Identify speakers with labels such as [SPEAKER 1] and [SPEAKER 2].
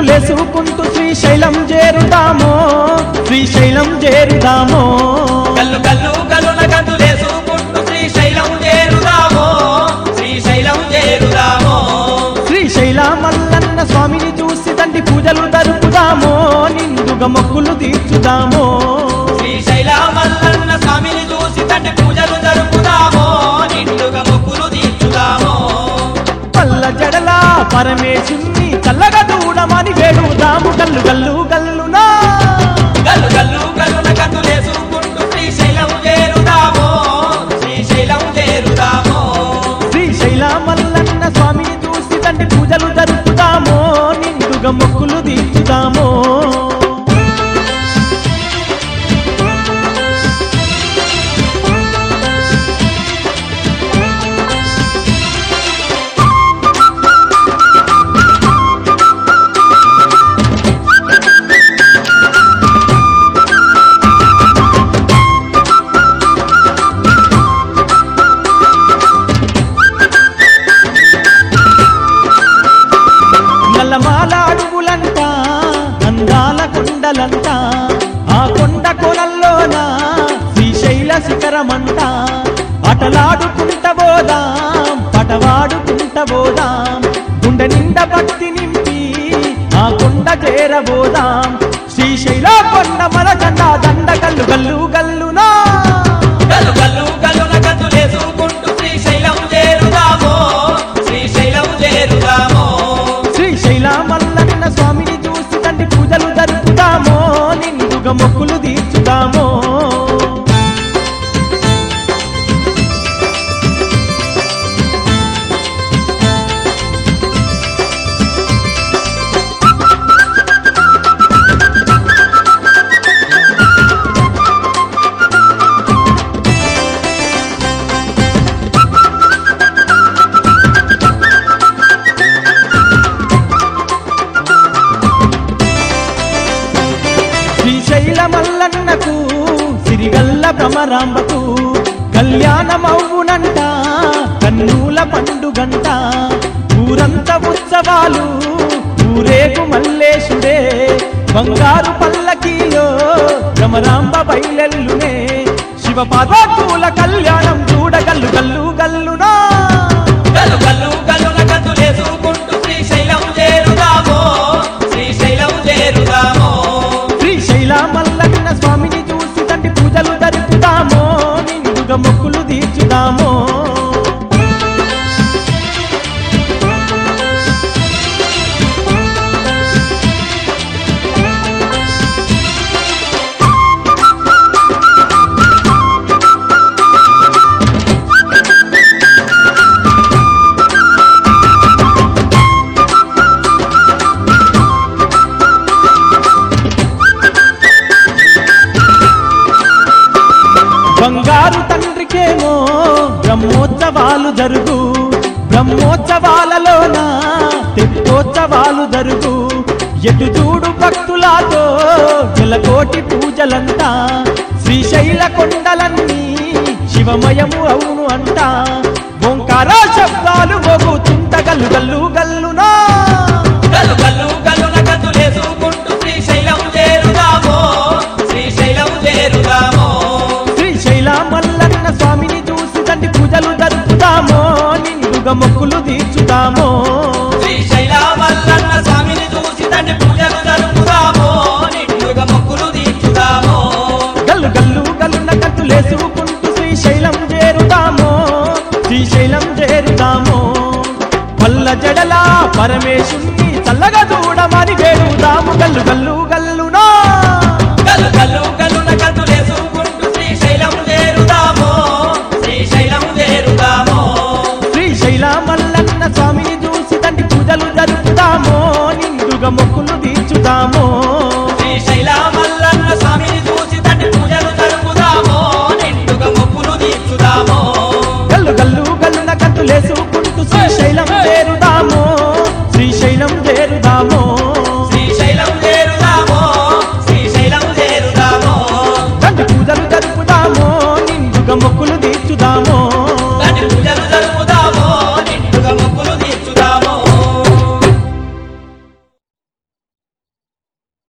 [SPEAKER 1] గంతులేసుకుంటూ శ్రీశైలం చేరుదామో శ్రీశైలం చేరుదామో
[SPEAKER 2] గల్లు గల్లు గల్లున గంతులేసుకుంటూ శ్రీశైలం చేరుదామో శ్రీశైలం చేరుదామో
[SPEAKER 1] శ్రీశైల మల్లన్న స్వామిని చూసి తండ్రి పూజలు జరుపుదామో నిండుగా మొక్కులు తీర్చుదామో
[SPEAKER 2] శ్రీశైల మల్లన్న స్వామిని చూసి తండ్రి పూజలు జరుపుదామో నిండుగా మొక్కులు తీర్చుదామో
[SPEAKER 1] పల్ల జడల పరమేశుణ్ణి చల్లగా చూడమని వేడుదాము గల్లు గల్లు గల్లునా
[SPEAKER 2] గల్లు గల్లు గల్లున గంతులేసుకుంటూ శ్రీశైలం చేరుదామో శ్రీశైలం చేరుదామో
[SPEAKER 1] శ్రీశైల మల్లన్న స్వామిని చూసి తండ్రి పూజలు జరుపుదామో నిండుగా మొక్కులు తీర్చుదామో నల్లమాల అడుగులంట అందాల కొండలంట ఆ కొండ కొనల్లోన శ్రీశైల శిఖరమంట అటలాడుకుంట పోదాం పటవాడుకుంట పోదాం గుండె నిండా భక్తి నింపి ఆ కొండ చేరబోదాం శ్రీశైల కొండ మనకండ దండ గల్లు గల్లు గల్లునా
[SPEAKER 2] గల్లు గల్లు గల్లున గంతులేసుకుంటూ శ్రీశైలం చేరుదామో శ్రీశైలం చేరుదామో
[SPEAKER 1] శ్రీశైల మల్లన్న స్వామిని చూసి తండ్రి పూజలు జరుపుదామో నిండుగా మొక్కులు తీర్చుదామో శ్రీశైల మల్లన్నకు సిరిగల్ల భ్రమరాంబకు కళ్యాణమవునంట కన్నుల పండుగంట ఊరంతా ఉత్సవాలు ఊరేగు మల్లేశుడే బంగారు పల్లకీలో భ్రమరాంబ బయలెల్లునే శివ పార్వతుల కళ్యాణం చూడగల్లు గల్లు గల్లునా
[SPEAKER 2] గల్లు గల్లు గల్లున గంతులేసుకుంటూ శ్రీశైలం చేరుదామో శ్రీశైలం చేరుదామో
[SPEAKER 1] శ్రీశైల మల్లన్న స్వామిని చూసి తండ్రి పూజలు జరుపుదామో నిండుగా మొక్కులు తీర్చుదామో బంగారు తండ్రికేమో బ్రహ్మోత్సవాలు జరుగు బ్రహ్మోత్సవాలలోన తెప్పోత్సవాలు జరుగు ఎటు చూడు భక్తులతో జలకోటి పూజలంట శ్రీశైల కొండలన్నీ శివమయము అవును అంట ఓంకార శబ్దాలు మోగుతుంట గల్లు గల్లు గల్లునా
[SPEAKER 2] గల్లు గల్లు గల్లున గంతులేసుకుంటూ శ్రీశైలం చేరుదామో శ్రీశైలం చేరుదామో
[SPEAKER 1] శ్రీశైల మల్లన్న స్వామిని చూసి తండ్రి పూజలు జరుపుదామో నిండుగా మొక్కులు తీర్చుదామో
[SPEAKER 2] శ్రీశైల మల్లన్న స్వామిని చూసి తండ్రి పూజలు జరుపుదామో నిండుగా మొక్కులు తీర్చుదామో
[SPEAKER 1] గల్లు గల్లు గల్లున గంతులేసుకుంటూ శ్రీశైలం చేరుదామో శ్రీశైలం చేరుదామో పల్ల జడల పరమేశుణ్ణి చల్లగా చూడమని వేడుదాము గల్లు గల్లు గల్లు